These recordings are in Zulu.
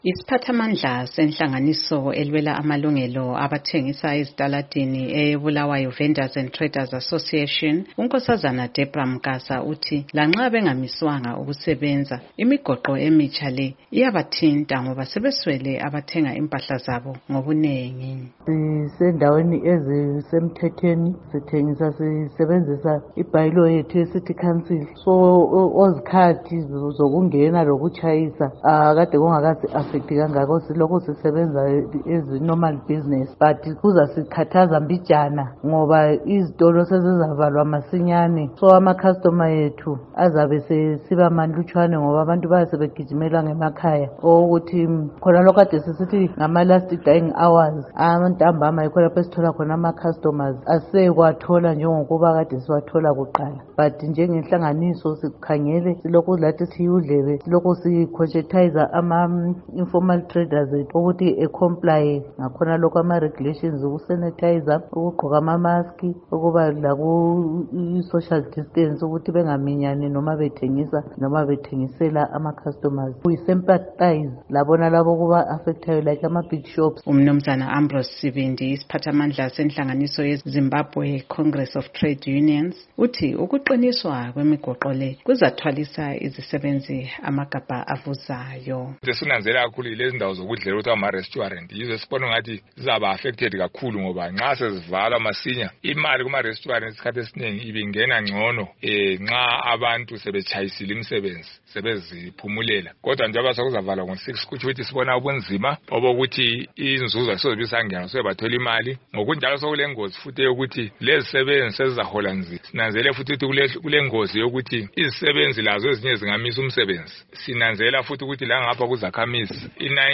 Isiphathamandla senhlanganiso elwela amalungelo abathengisa ezitaladini eBulawayo Vendors and Traders Association, uNkosazana Deborah Mkasa uthi lanxa bengamiswanga ukusebenza, imigoqo emitsha le iyabathinta ngoba sebeswele abathenga impahla zabo ngobunengi. Sisendaweni ezisemthethweni sithengisa sisebenzisa ibylaw yethu ye-City Council. So ozikhathi zokungena lokuchayisa akade kungakazi affect kangako silokho sisebenza as normal business, but kuzasikhathaza mbijana ngoba izitolo sezizavalwa masinyane. So ama-customer yethu azabe sesiba manlutshwane ngoba abantu bayasebegijimela ngemakhaya ukuthi khona lokho kade sisithi ngama-last dying hours ntambama yikho lapho esithola khona ama-customers asekwathola njengokuba kade siwathola kuqala. But njengenhlanganiso sikhangele silokhu lathi siyudlebe silokhu si-conscientize ama-informal traders ukuthi comply ngakhona lokho ama-regulations ukusanitize, ukugqoka ama-mask, ukuba laku-social distance ukuthi bengaminyani noma bethengisa noma bethengisela ama-customers. We-sympathize labona labo kuba affectayo like ama-big shops. Umnumzana Ambrose Sibindi, isiphathamandla senhlanganiso yeZimbabwe Congress of Trade Unions, uthi ukuqiniswa kwemigoqo le kuzathwalisa izisebenzi amagabha avuzayo. Sinanzela kakhulu lezi ndawo zokudlela ukuthi ama-restaurant yizo sibona ngathi zizaba affected kakhulu ngoba nxa sezivalwa masinya imali kuma-restaurant isikhathi esiningi ibingena ngcono nxa abantu sebechayisile imisebenzi sebeziphumulela. Kodwa njengoba sokuzavalwa ngo-6 kuthi ukuthi sibona ubunzima obokuthi inzuzo sobe isangena sobathola imali. Ngokunjalo sokulengozi futhi ukuthi lezi sebenzi sezizahola nzima. Sinanzele futhi ukuthi kulengozi yokuthi izisebenzi lazo ezinye zingamisa umsebenzi. Sinanzela futhi ukuthi la ngapha kuzakhamisi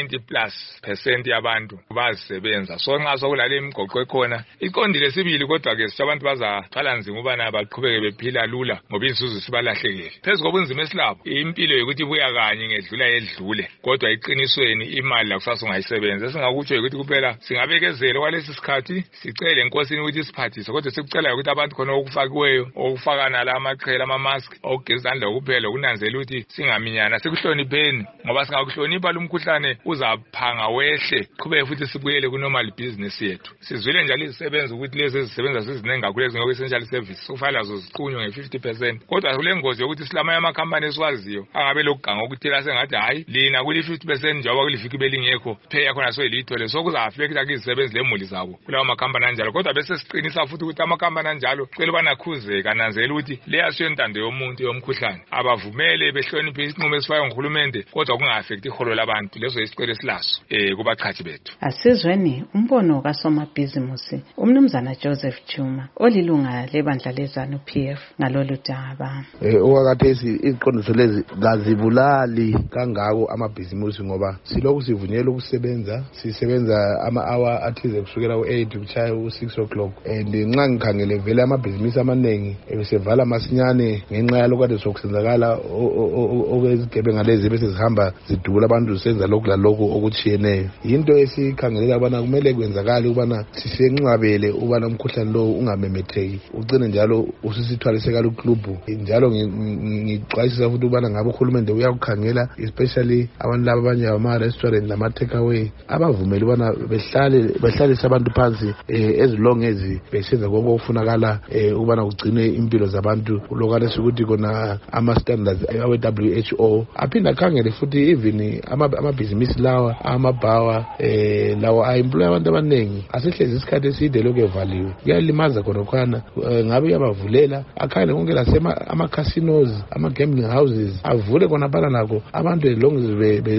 i-90+% yabantu bazisebenza. So nxa sokulale imigoqo ekhona iqondile sibili, kodwa ke abantu bazathwala nzima ubana baqhubeke bephila lula ngoba inzuzo sibalahlekele. Phezu kobunzima esilabo impilo yokuthi buya kanye ngedlula yedlule, kodwa iqinisweni imali la kusasa ungayisebenza. Esingakutsho ukuthi kuphela singabekezela kwalesi sikhathi sicele enkosini ukuthi isiphathise, kodwa sikucela ukuthi abantu khona okufakiweyo okufakana la amaqhela ama-mask okugeza izandla kuphela ukunanzela ukuthi singaminyana sikuhlonipheni ngoba singakuhlonipha lo mkhuhlane uzaphanga wehle qhubeke futhi sibuyele ku-normal business yethu. Sizwile njalo izisebenza ukuthi lezi ezisebenza siziningi kakhulu ezingokwe-essential service kufanele lazo ziqunywe nge-50%, kodwa kule ngozi yokuthi silamanye amakhampani esiwaziyo angabe lokuganga okuthela sengathi hayi lina kuli-50% njengoba kuliviki belingekho pay yakhona soyilithole, so kuza-affecta izisebenzi lemuli zabo kulawo makhampani anjalo. Kodwa bese siqinisa futhi ukuthi amakhampani anjalo cela banakhuzeka ananzela ukuthi leyasiyo intando yomuntu yomkhuhlane abavumele behloniphe isinqumo esifakwe nguhulumende, kodwa kunga-affecti iholo labantu. Leso isicelo esilaso kubachathi bethu. Asizweni umbono kasomabhizimusi umnumzana Joseph Chuma olilunga lebandla lezanu PF ngalolu daba. Okwakhathesi iziqondiso lezi kazibulali kangako amabhizimusi ngoba silokhu sivunyelwa ukusebenza, sisebenza ama-hour athize kusukela u-8 kuchaya u-6 o'clock, and nxa ngikhangele vele amabhizimusi amaningi ebesevala masinyane ngenxa yalokhu kade sokusenzakala okwezigebenga lezi bese zihamba zidubula abantu zisenza lokhu lalokhu okutshiyeneyo. Yinto esikhangelela ubana kumele kwenzakale ubana sisenqabele ubana umkhuhlane lo ungamemetheki ugcine njalo usisithwalisekala uklubhu. Njalo ngixwayisisa futhi ubana ngabe uhulumende uyakukhangela especially abantu laba abanye ama-restaurant nama-takeaway abavumela ubana behlalise abantu phansi as long as besenza konke okufunakala ubana kugcine impilo zabantu. Lokho ukuthi kona ama-standards awe-WHO aphinde akhangele futhi even amabhizinisi lawa amabhawa lawo a-employ abantu abaningi asehlezi isikhathi eside lokhu evaliwe. Kuyalimaza khonokhwana ngabe uyabavulela akhangele konke ama-casinos ama-gambling houses avule khona phana nakho abantu as long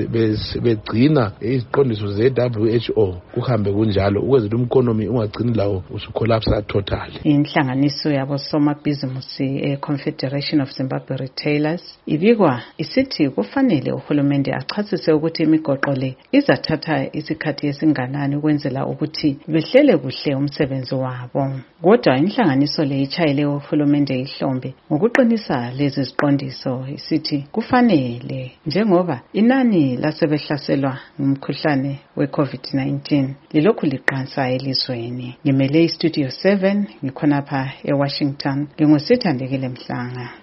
as begcina iziqondiso ze-WHO kuhambe kunjalo ukwenzela umkhonomi ungagcini lawo usukolapsa total. Inhlanganiso yabosomabhizimusi Confederation of Zimbabwe Retailers ibikwa isithi kufanele uhulumende achasise ukuthi imigoqo le izathatha isikhathi esinganani ukwenzela ukuthi behlele kuhle umsebenzi wabo. Kodwa inhlanganiso le ichayele uhulumende ihlombe ngokuqinisa lezi ziqondiso isithi kufanele njengoba inani lasebehlaselwa ngumkhuhlane we-COVID-19 lilokhu liqansa elizweni. Ngimele iStudio 7 ngikhonapha eWashington, ngingusithandekile Mhlanga.